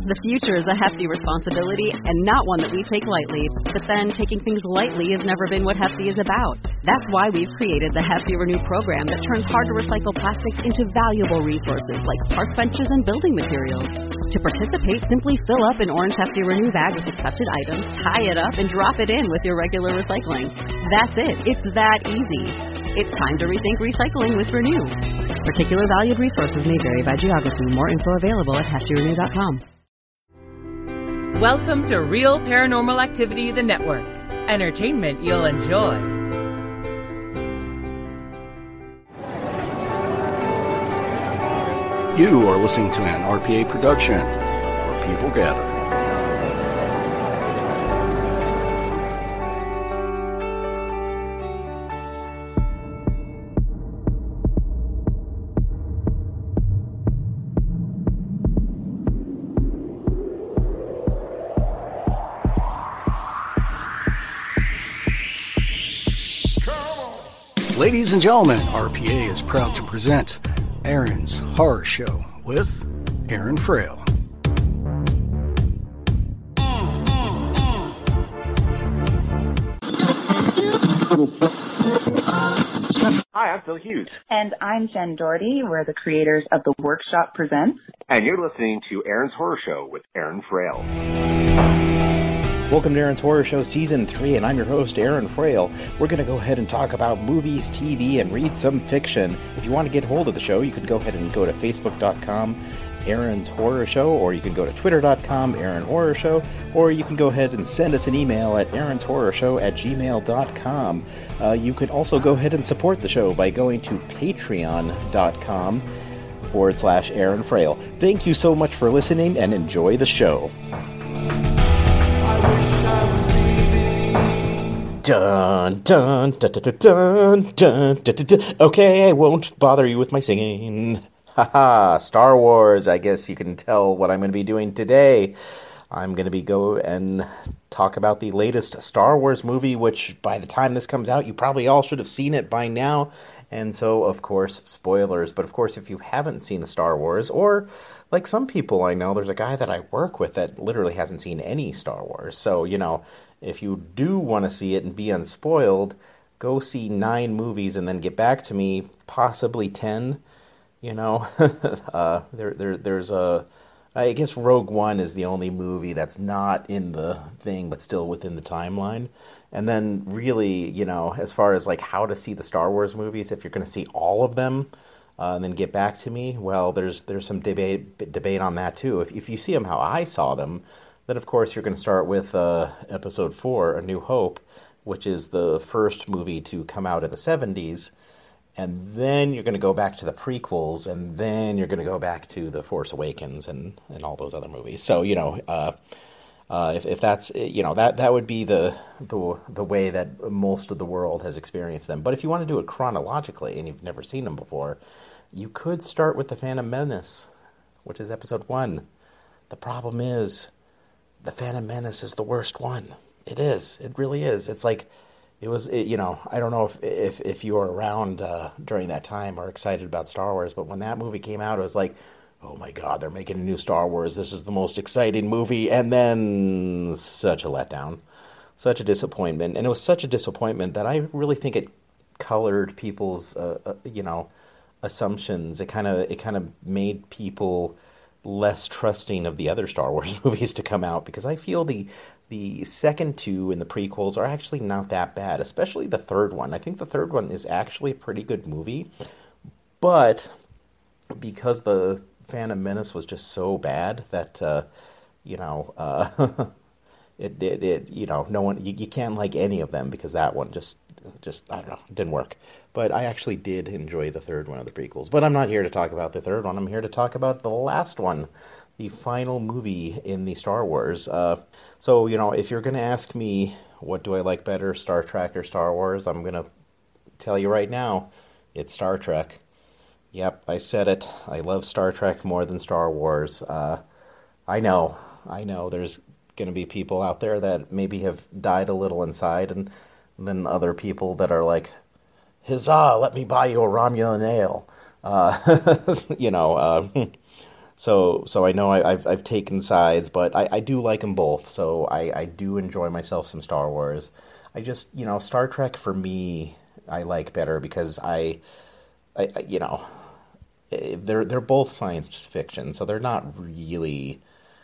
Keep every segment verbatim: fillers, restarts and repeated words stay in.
The future is a hefty responsibility and not one that we take lightly. But then, taking things lightly has never been what Hefty is about. That's why we've created the Hefty Renew program that turns hard-to-recycle plastics into valuable resources like park benches and building materials. To participate, simply fill up an orange Hefty Renew bag with accepted items, tie it up, and drop it in with your regular recycling. That's it. It's that easy. It's time to rethink recycling with Renew. Particular valued resources may vary by geography. More info available at hefty renew dot com. Welcome to Real Paranormal Activity, the network. Entertainment you'll enjoy. You are listening to an R P A production where people gather. Ladies and gentlemen, R P A is proud to present Aaron's Horror Show with Aaron Frail. Hi, I'm Phil Hughes. And I'm Jen Doherty. We're the creators of The Workshop Presents. And you're listening to Aaron's Horror Show with Aaron Frail. Welcome to Aaron's Horror Show Season three, and I'm your host, Aaron Frail. We're going to go ahead and talk about movies, T V, and read some fiction. If you want to get hold of the show, you can go ahead and go to facebook dot com, Aaron's Horror Show, or you can go to twitter dot com, Aaron Horror Show, or you can go ahead and send us an email at aaron's horror show at gmail dot com. Uh, you can also go ahead and support the show by going to patreon dot com forward slash Aaron Frail. Thank you so much for listening, and enjoy the show. Dun, dun, dun, dun, dun, dun, dun, dun, dun. Okay, I won't bother you with my singing. Haha, Star Wars. I guess you can tell what I'm going to be doing today. I'm going to be go and talk about the latest Star Wars movie, which by the time this comes out, you probably all should have seen it by now. And so, of course, spoilers. But of course, if you haven't seen the Star Wars, or like some people I know, there's a guy that I work with that literally hasn't seen any Star Wars. So, you know, if you do want to see it and be unspoiled, go see nine movies and then get back to me, possibly ten. You know, uh, there, there, there's a, I guess Rogue One is the only movie that's not in the thing, but still within the timeline. And then really, you know, as far as like how to see the Star Wars movies, if you're going to see all of them, uh, and then get back to me, well, there's there's some debate debate on that too. If if you see them how I saw them, then of course you're going to start with uh, Episode Four, A New Hope, which is the first movie to come out in the seventies. And then you're going to go back to the prequels, and then you're going to go back to The Force Awakens and, and all those other movies. So, you know, uh, uh, if, if that's, you know, that, that would be the, the the way that most of the world has experienced them. But if you want to do it chronologically and you've never seen them before, you could start with The Phantom Menace, which is Episode one. The problem is, The Phantom Menace is the worst one. It is. It really is. It's like... It was, it, you know, I don't know if if, if you were around uh, during that time or excited about Star Wars, but when that movie came out, it was like, oh my God, they're making a new Star Wars. This is the most exciting movie. And then such a letdown, such a disappointment. And it was such a disappointment that I really think it colored people's, uh, uh, you know, assumptions. It kind of it kind of made people less trusting of the other Star Wars movies to come out, because I feel the the second two and the prequels are actually not that bad, especially the third one. I think the third one is actually a pretty good movie, but because the Phantom Menace was just so bad that, uh, you know, uh, it, it, it, you know, no one, you, you can't like any of them because that one just, just, I don't know, didn't work. But I actually did enjoy the third one of the prequels. But I'm not here to talk about the third one. I'm here to talk about the last one, the final movie in the Star Wars. Uh, so, you know, if you're going to ask me, what do I like better, Star Trek or Star Wars, I'm going to tell you right now, it's Star Trek. Yep, I said it. I love Star Trek more than Star Wars. Uh, I know, I know there's going to be people out there that maybe have died a little inside, and then other people that are like, huzzah, let me buy you a Romulan ale. Uh, you know, uh, So so I know I, I've I've taken sides, but I, I do like them both. So I, I do enjoy myself some Star Wars. I just, you know, Star Trek for me, I like better because I, I, I you know, they're they're both science fiction, so they're not really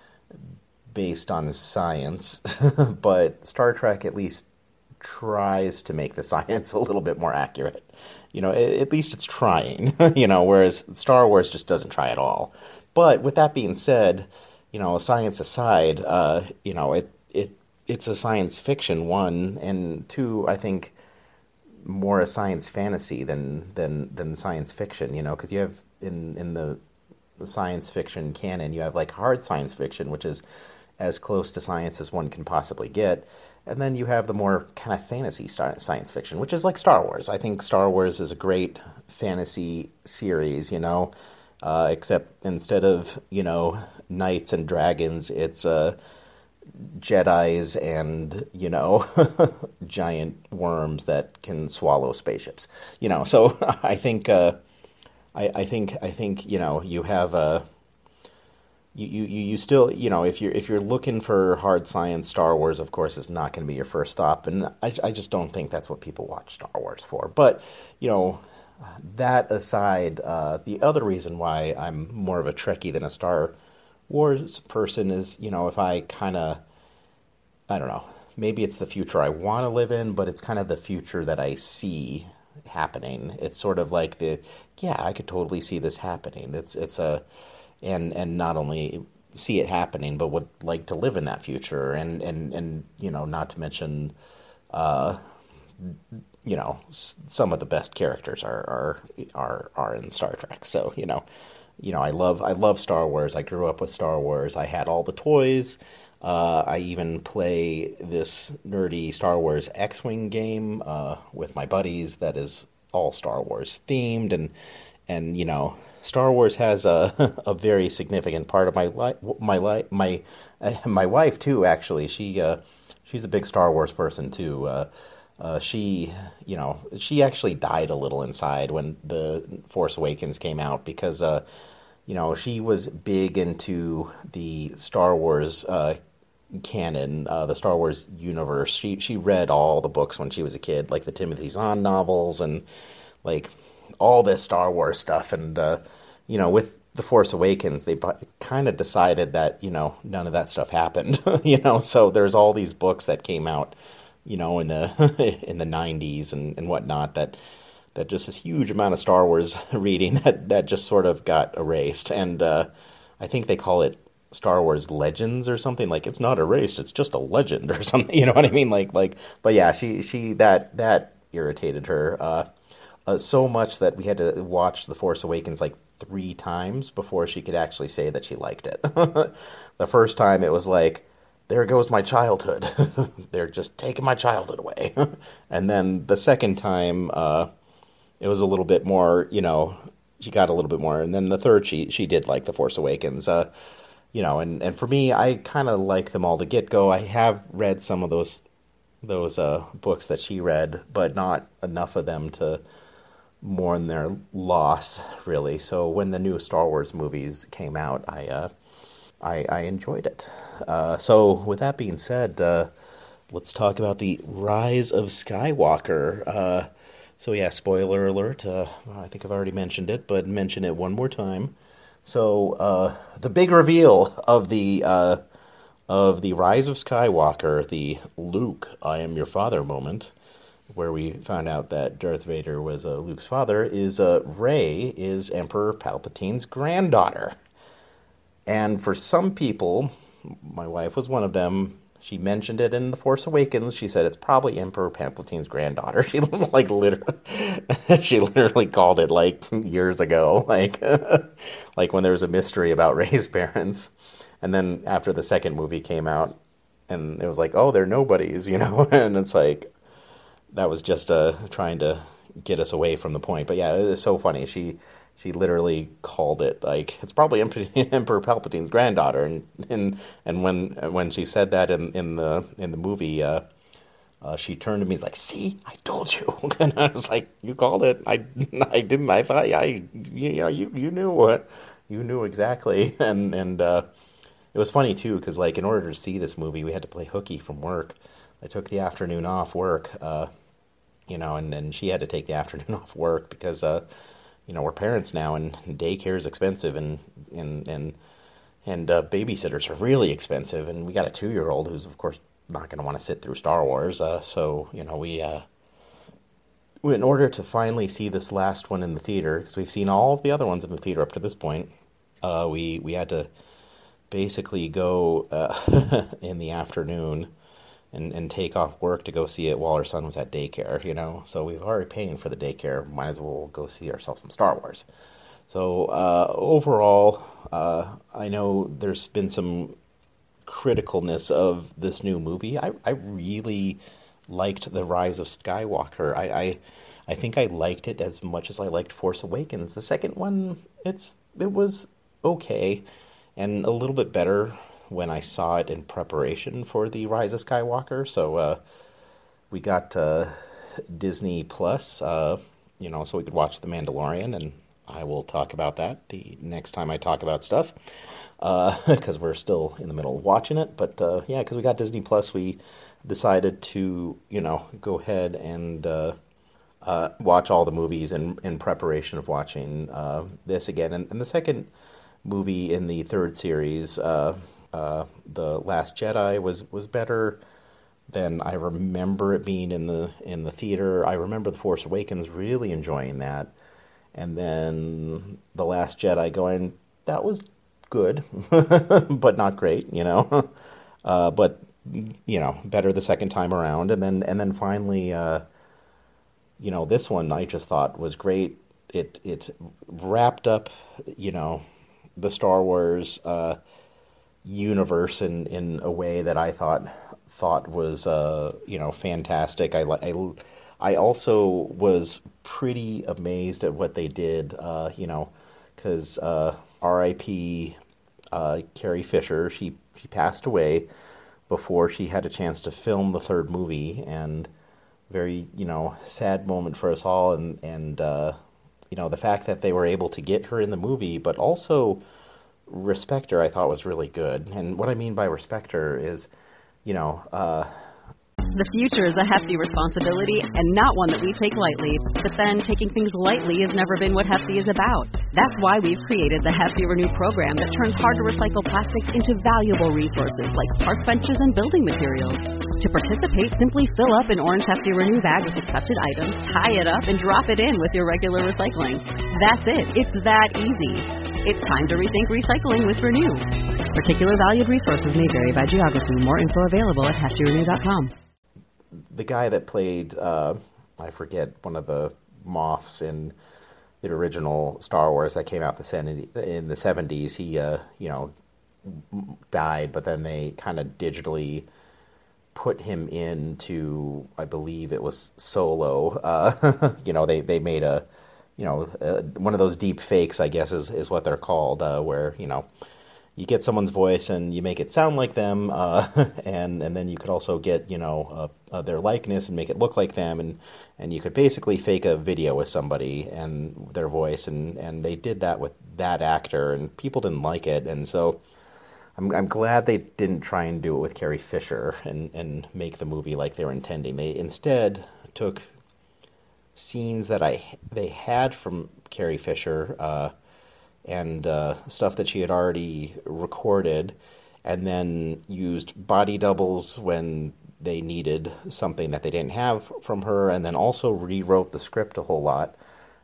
based on science, but Star Trek at least tries to make the science a little bit more accurate. You know, at least it's trying, you know, whereas Star Wars just doesn't try at all. But with that being said, you know, science aside, uh, you know, it, it it's a science fiction, one, and two, I think more a science fantasy than than than science fiction, you know, because you have in in the, the science fiction canon, you have like hard science fiction, which is as close to science as one can possibly get. And then you have the more kind of fantasy science fiction, which is like Star Wars. I think Star Wars is a great fantasy series, you know, uh, except instead of, you know, knights and dragons, it's uh, Jedis and, you know, giant worms that can swallow spaceships, you know. So I think, uh, I, I think, I think, you know, you have a, You, you you still, you know, if you're if you're looking for hard science, Star Wars, of course, is not going to be your first stop, and I, I just don't think that's what people watch Star Wars for. But, you know, that aside, uh, the other reason why I'm more of a Trekkie than a Star Wars person is, you know, if I kind of, I don't know, maybe it's the future I want to live in, but it's kind of the future that I see happening. It's sort of like the, yeah, I could totally see this happening. It's it's a And and not only see it happening, but would like to live in that future, and and, and you know, not to mention, uh, you know, s- some of the best characters are, are are are in Star Trek. So you know, you know, I love I love Star Wars. I grew up with Star Wars. I had all the toys. Uh, I even play this nerdy Star Wars X-Wing game uh, with my buddies that is all Star Wars themed, and and you know. Star Wars has a a very significant part of my life. My life, my uh, my wife too. Actually, she uh, she's a big Star Wars person too. Uh, uh, she, you know, she actually died a little inside when the Force Awakens came out because, uh, you know, she was big into the Star Wars uh, canon, uh, the Star Wars universe. She she read all the books when she was a kid, like the Timothy Zahn novels and like. all this Star Wars stuff, and uh, you know, with The Force Awakens, they kind of decided that, you know, none of that stuff happened, you know, so there's all these books that came out, you know, in the in the nineties and, and whatnot, that that just this huge amount of Star Wars reading that, that just sort of got erased, and uh, I think they call it Star Wars Legends or something, like it's not erased, it's just a legend or something, you know what I mean, like, like, but yeah, she, she, that, that irritated her, uh, Uh, so much that we had to watch The Force Awakens like three times before she could actually say that she liked it. The first time it was like, there goes my childhood. They're just taking my childhood away. And then the second time, uh, it was a little bit more, you know, she got a little bit more. And then the third, she she did like The Force Awakens. Uh, you know, and, and for me, I kind of like them all to get-go. I have read some of those those uh, books that she read, but not enough of them to mourn their loss, really. So when the new Star Wars movies came out, I uh, I, I enjoyed it. Uh, so with that being said, uh, let's talk about the Rise of Skywalker. Uh, so yeah, spoiler alert. Uh, I think I've already mentioned it, but mention it one more time. So uh, the big reveal of the uh, of the Rise of Skywalker, the Luke, I am your father moment, where we found out that Darth Vader was uh, Luke's father, is uh, Rey is Emperor Palpatine's granddaughter. And for some people, my wife was one of them, she mentioned it in The Force Awakens. She said it's probably Emperor Palpatine's granddaughter. She like literally, she literally called it like years ago, like like when there was a mystery about Rey's parents. And then after the second movie came out, and it was like, oh, they're nobodies, you know, and it's like, that was just uh, trying to get us away from the point. But yeah, it was so funny. She she literally called it like, it's probably Emperor Palpatine's granddaughter. And and, and when when she said that in, in the in the movie, uh, uh, she turned to me and was like, see, I told you. And I was like, you called it. I I didn't. I thought, I, you know, you, you knew what. you knew exactly. And and uh, it was funny too, because like in order to see this movie, we had to play hooky from work. I took the afternoon off work, uh, you know, and then she had to take the afternoon off work because, uh, you know, we're parents now, and daycare is expensive, and and and and uh, babysitters are really expensive, and we got a two-year-old who's of course not going to want to sit through Star Wars. Uh, so you know, we uh, in order to finally see this last one in the theater, because we've seen all of the other ones in the theater up to this point, uh, we we had to basically go uh, in the afternoon. And, and take off work to go see it while our son was at daycare, you know. So we've already paying for the daycare. Might as well go see ourselves some Star Wars. So uh, overall, uh, I know there's been some criticalness of this new movie. I, I really liked The Rise of Skywalker. I, I I think I liked it as much as I liked Force Awakens. The second one, it's it was okay and a little bit better when I saw it in preparation for The Rise of Skywalker. So uh, we got uh, Disney Plus, uh, you know, so we could watch The Mandalorian, and I will talk about that the next time I talk about stuff, because uh, we're still in the middle of watching it. But uh, yeah, because we got Disney Plus, we decided to, you know, go ahead and uh, uh, watch all the movies in, in preparation of watching uh, this again. And, and the second movie in the third series, uh, Uh, The Last Jedi, was, was better than I remember it being in the in the theater. I remember The Force Awakens really enjoying that, and then The Last Jedi going, that was good, but not great, you know. uh, but you know, better the second time around, and then and then finally, uh, you know, this one I just thought was great. It it wrapped up, you know, the Star Wars Uh, universe in, in a way that I thought thought was uh, you know, fantastic. I, I I also was pretty amazed at what they did, uh, you know, because uh, R I P uh, Carrie Fisher, she she passed away before she had a chance to film the third movie, and very, you know, sad moment for us all, and and uh, you know, the fact that they were able to get her in the movie, but also respect her, I thought was really good. And what I mean by respect her is, you know, uh, the future is a hefty responsibility and not one that we take lightly. But then taking things lightly has never been what Hefty is about. That's why we've created the Hefty Renew program that turns hard-to-recycle plastics into valuable resources like park benches and building materials. To participate, simply fill up an orange Hefty Renew bag with accepted items, tie it up, and drop it in with your regular recycling. That's it. It's that easy. It's time to rethink recycling with Renew. Particular valued resources may vary by geography. More info available at hefty renew dot com. The guy that played, uh, I forget, one of the Moths in the original Star Wars that came out in the seventies, he, uh, you know, died, but then they kind of digitally put him into, I believe it was Solo. Uh, you know, they, they made a, you know, uh, one of those deep fakes, I guess, is, is what they're called, uh, where, you know, you get someone's voice and you make it sound like them, uh, and and then you could also get, you know, uh, uh, their likeness and make it look like them, and, and you could basically fake a video with somebody and their voice, and, and they did that with that actor, and people didn't like it, and so I'm I'm glad they didn't try and do it with Carrie Fisher and, and make the movie like they were intending. They instead took scenes that I they had from Carrie Fisher, uh, and uh, stuff that she had already recorded, and then used body doubles when they needed something that they didn't have from her, and then also rewrote the script a whole lot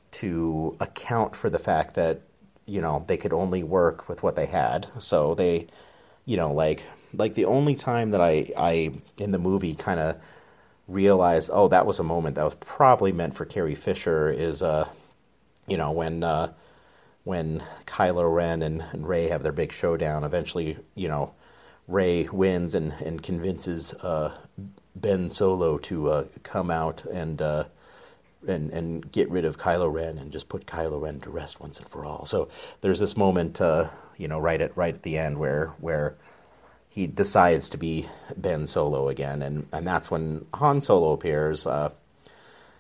to account for the fact that, you know, they could only work with what they had. So they, you know, like like the only time that I, I in the movie kind of realized, oh, that was a moment that was probably meant for Carrie Fisher is, uh, you know, when... Uh, when Kylo Ren and, and Rey have their big showdown. Eventually, you know, Rey wins and, and convinces uh, Ben Solo to uh, come out and, uh, and and get rid of Kylo Ren and just put Kylo Ren to rest once and for all. So there's this moment, uh, you know, right at right at the end where where he decides to be Ben Solo again, and, and that's when Han Solo appears. Uh,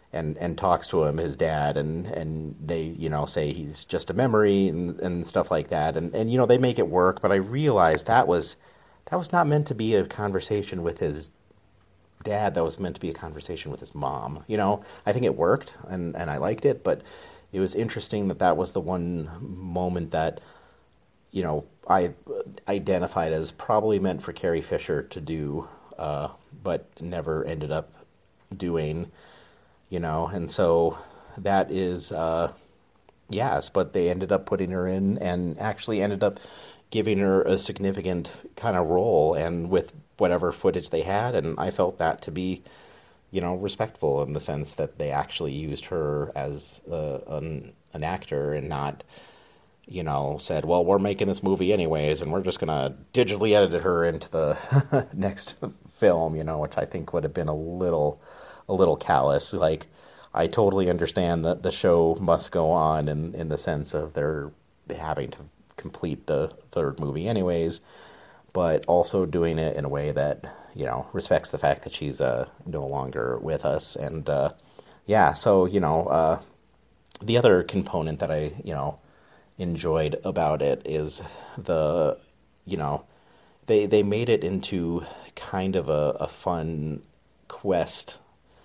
and, and talks to him, his dad, and, and they, you know, say he's just a memory and, and stuff like that. And, and, you know, they make it work, but I realized that was, that was not meant to be a conversation with his dad. That was meant to be a conversation with his mom. You know, I think it worked and, and I liked it, but it was interesting that that was the one moment that, you know, I identified as probably meant for Carrie Fisher to do, uh, but never ended up doing, you know, and so that is, uh, yes, but they ended up putting her in and actually ended up giving her a significant kind of role and with whatever footage they had, and I felt that to be, you know, respectful in the sense that they actually used her as a, an, an actor and not, you know, said, well, we're making this movie anyways, and we're just going to digitally edit her into the next film, you know, which I think would have been a little, a little callous. Like, I totally understand that the show must go on in, in the sense of they're having to complete the third movie anyways, but also doing it in a way that, you know, respects the fact that she's uh, no longer with us. And, uh, yeah, so, you know, uh, the other component that I, you know, enjoyed about it is the, you know, they they made it into kind of a, a fun quest,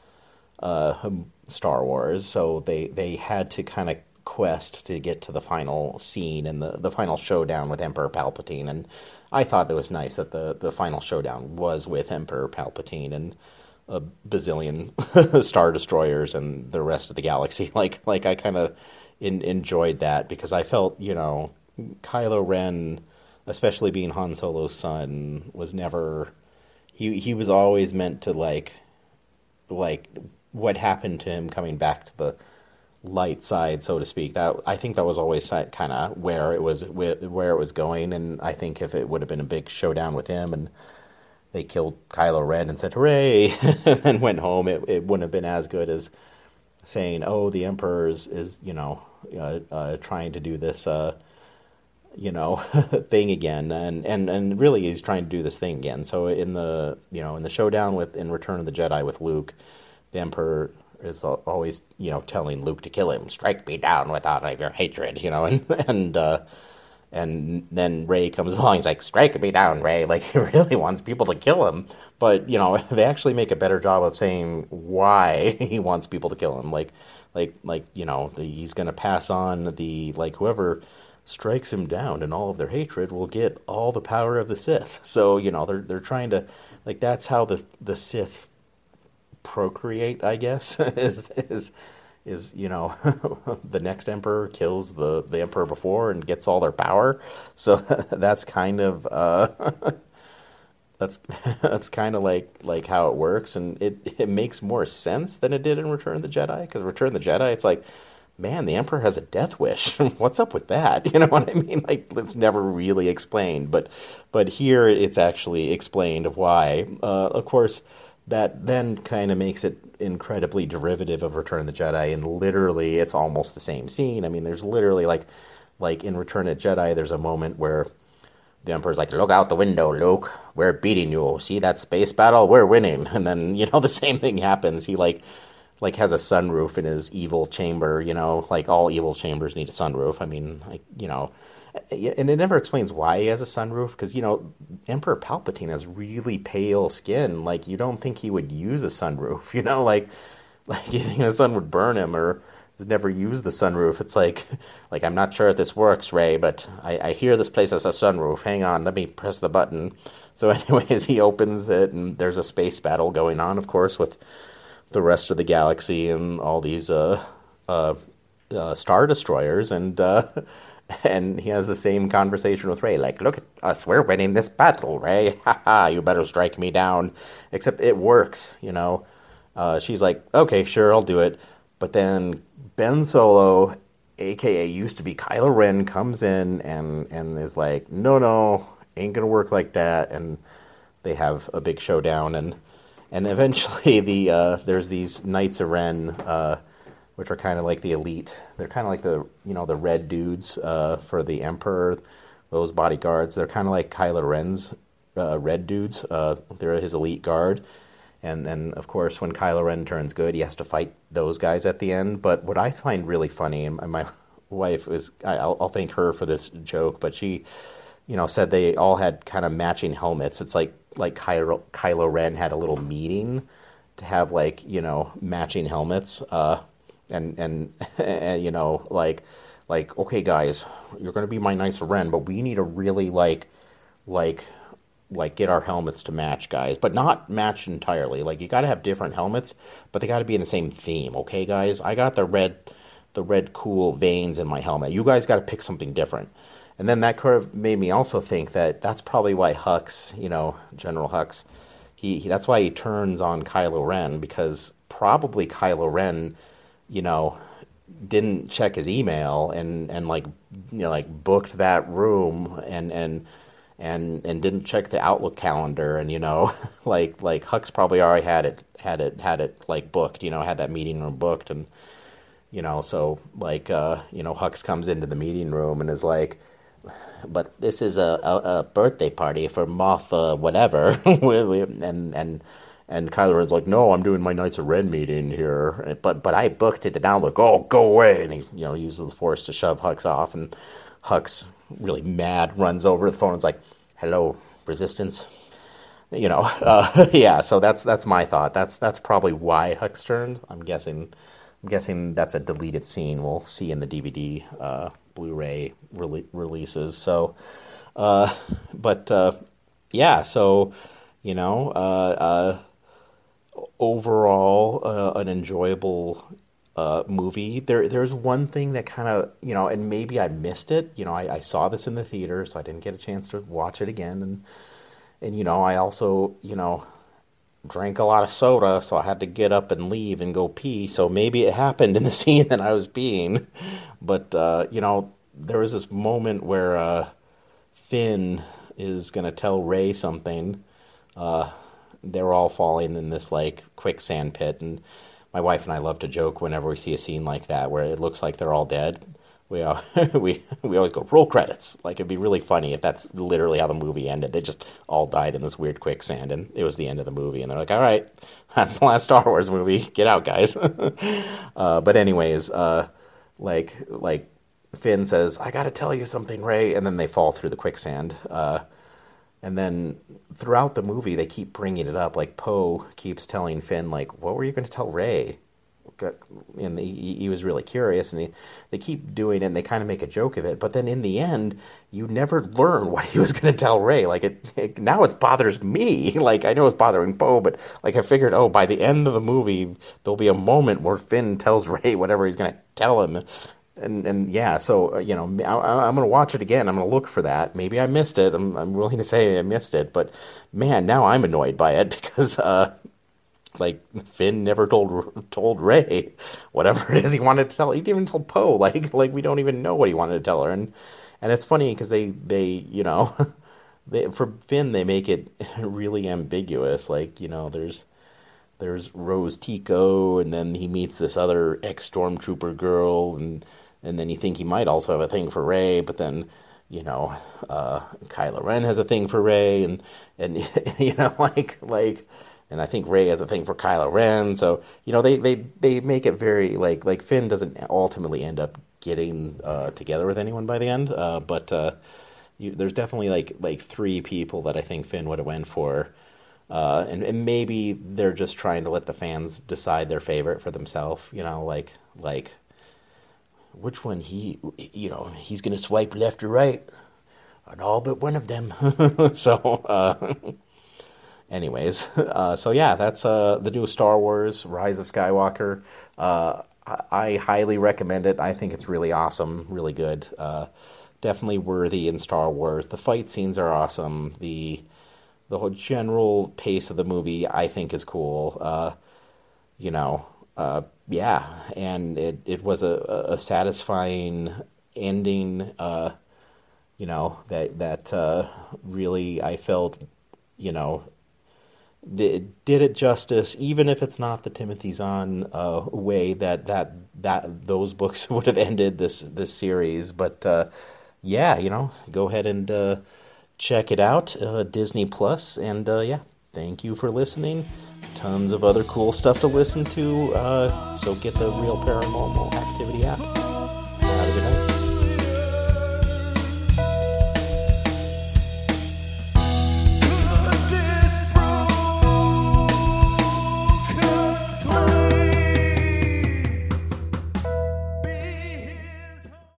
uh, Star Wars. So they, they had to kind of quest to get to the final scene and the, the final showdown with Emperor Palpatine. And I thought it was nice that the, the final showdown was with Emperor Palpatine and a bazillion Star Destroyers and the rest of the galaxy. Like, like I kind of In, enjoyed that because I felt, you know, Kylo Ren, especially being Han Solo's son, was never, he he was always meant to like, like what happened to him coming back to the light side, so to speak. That I think that was always kind of where it was where it was going, and I think if it would have been a big showdown with him and they killed Kylo Ren and said hooray and went home, it it wouldn't have been as good as saying, oh, the Emperor is, is you know, uh, uh, trying to do this, uh, you know, thing again. And, and, and really he's trying to do this thing again. So in the, you know, in the showdown with, in Return of the Jedi with Luke, the Emperor is always, you know, telling Luke to kill him, strike me down with all of your hatred, you know, and, and, uh, and then Rey comes along, he's like, strike me down, Rey. Like, he really wants people to kill him. But, you know, they actually make a better job of saying why he wants people to kill him. Like, like, like you know, the, he's going to pass on the, like, whoever strikes him down and all of their hatred will get all the power of the Sith. So, you know, they're they're trying to, like, that's how the, the Sith procreate, I guess, is is... is, you know, the next emperor kills the, the emperor before and gets all their power. So that's kind of, uh, that's, that's kind of like, like how it works. And it, it makes more sense than it did in Return of the Jedi. Because Return of the Jedi, it's like, man, the emperor has a death wish. What's up with that? You know what I mean? Like, it's never really explained. But, but here it's actually explained of why. Uh, of course, that then kind of makes it incredibly derivative of Return of the Jedi, and literally it's almost the same scene. I mean, there's literally like, like in Return of the Jedi, there's a moment where the Emperor's like, look out the window, Luke, we're beating you. See that space battle? We're winning. And then, you know, the same thing happens. He like, like has a sunroof in his evil chamber, you know, like all evil chambers need a sunroof. I mean, like, you know, and it never explains why he has a sunroof, because, you know, Emperor Palpatine has really pale skin. Like, you don't think he would use a sunroof, you know, like, like you think the sun would burn him, or has never used the sunroof. It's like, like, I'm not sure if this works, Rey, but I, I hear this place has a sunroof. Hang on, let me press the button. So anyways, he opens it, and there's a space battle going on, of course, with the rest of the galaxy and all these uh, uh, uh, Star Destroyers, and uh, and he has the same conversation with Rey, like, look at us, we're winning this battle, Rey. Ha ha, you better strike me down. Except it works, you know. Uh, she's like, okay, sure, I'll do it. But then Ben Solo, a k a used to be Kylo Ren, comes in and, and is like, no, no, ain't gonna work like that. And they have a big showdown, and and eventually the uh, there's these Knights of Ren, uh, which are kind of like the elite. They're kind of like the, you know, the red dudes uh, for the Emperor, those bodyguards. They're kind of like Kylo Ren's uh, red dudes. Uh, they're his elite guard. And then, of course, when Kylo Ren turns good, he has to fight those guys at the end. But what I find really funny, and my wife was, I'll, I'll thank her for this joke, but she, you know, said they all had kind of matching helmets. It's like like Kylo, Kylo Ren had a little meeting to have, like, you know, matching helmets. Uh, and, and, and, you know, like, like, okay, guys, you're going to be my nice Ren, but we need to really, like, like, like, get our helmets to match, guys. But not match entirely. Like, you got to have different helmets, but they got to be in the same theme, okay, guys? I got the red, the red cool veins in my helmet. You guys got to pick something different. And then that kind of made me also think that that's probably why Hux, you know, General Hux, he, he that's why he turns on Kylo Ren, because probably Kylo Ren, you know, didn't check his email and, and like, you know, like booked that room and, and, and, and didn't check the Outlook calendar. And, you know, like, like Hux probably already had it, had it, had it like booked, you know, had that meeting room booked. And, you know, so like, uh, you know, Hux comes into the meeting room and is like, but this is a, a, a birthday party for Moff, uh, whatever. and, and, and Kylo Ren's like, no, I'm doing my Knights of Ren meeting here. But, but I booked it, and now like, oh, go away. And he, you know, uses the Force to shove Hux off, and Hux, really mad, runs over the phone and is like, hello, Resistance. You know, uh, yeah, so that's, that's my thought. That's, that's probably why Hux turned. I'm guessing, I'm guessing that's a deleted scene we'll see in the D V D, uh, Blu-ray re- releases. So, uh, but, uh, yeah, so, you know, uh, uh, overall, uh, an enjoyable, uh, movie. There, there's one thing that kind of, you know, and maybe I missed it. You know, I, I saw this in the theater, so I didn't get a chance to watch it again. And, and, you know, I also, you know, drank a lot of soda, so I had to get up and leave and go pee. So maybe it happened in the scene that I was peeing. But, uh, you know, there was this moment where uh, Finn is going to tell Rey something. Uh, they're all falling in this, like, quicksand pit. And my wife and I love to joke whenever we see a scene like that where it looks like they're all dead. We, uh, we we always go, roll credits. Like, it'd be really funny if that's literally how the movie ended. They just all died in this weird quicksand, and it was the end of the movie. And they're like, all right, that's the last Star Wars movie. Get out, guys. uh, but anyways, uh, like, like Finn says, I got to tell you something, Rey. And then they fall through the quicksand. Uh, and then throughout the movie, they keep bringing it up. Like, Poe keeps telling Finn, like, what were you going to tell Rey? And he, he was really curious, and he, they keep doing it, and they kind of make a joke of it. But then in the end, you never learn what he was going to tell Rey. Like, it, it now it bothers me. Like, I know it's bothering Poe, but like I figured, oh, by the end of the movie, there'll be a moment where Finn tells Rey whatever he's going to tell him. And and yeah, so uh, you know, I, I'm going to watch it again. I'm going to look for that. Maybe I missed it. I'm I'm willing to say I missed it, but man, now I'm annoyed by it because. Uh, Like, Finn never told told Rey whatever it is he wanted to tell her. He didn't even tell Poe. Like, like we don't even know what he wanted to tell her. And and it's funny because they, they, you know, they, for Finn, they make it really ambiguous. Like, you know, there's there's Rose Tico, and then he meets this other ex-Stormtrooper girl, and, and then you think he might also have a thing for Rey, but then, you know, uh, Kylo Ren has a thing for Rey, and, and you know, like, like... And I think Rey has a thing for Kylo Ren. So, you know, they, they, they make it very, like, like Finn doesn't ultimately end up getting uh, together with anyone by the end. Uh, but uh, you, there's definitely, like, like three people that I think Finn would have went for. Uh, and, and maybe they're just trying to let the fans decide their favorite for themselves. You know, like, like which one he, you know, he's going to swipe left or right on all but one of them. so, uh Anyways, uh, so yeah, that's uh, the new Star Wars, Rise of Skywalker. Uh, I, I highly recommend it. I think it's really awesome, really good. Uh, definitely worthy in Star Wars. The fight scenes are awesome. The the whole general pace of the movie, I think, is cool. Uh, you know, uh, yeah, and it, it was a, a satisfying ending, uh, you know, that, that uh, really I felt, you know, Did, did it justice, even if it's not the Timothy Zahn uh, way that, that that those books would have ended this this series. But uh, yeah, you know, go ahead and uh, check it out, uh, Disney Plus, and uh, yeah, thank you for listening. Tons of other cool stuff to listen to, uh, so get the Real Paranormal Activity app.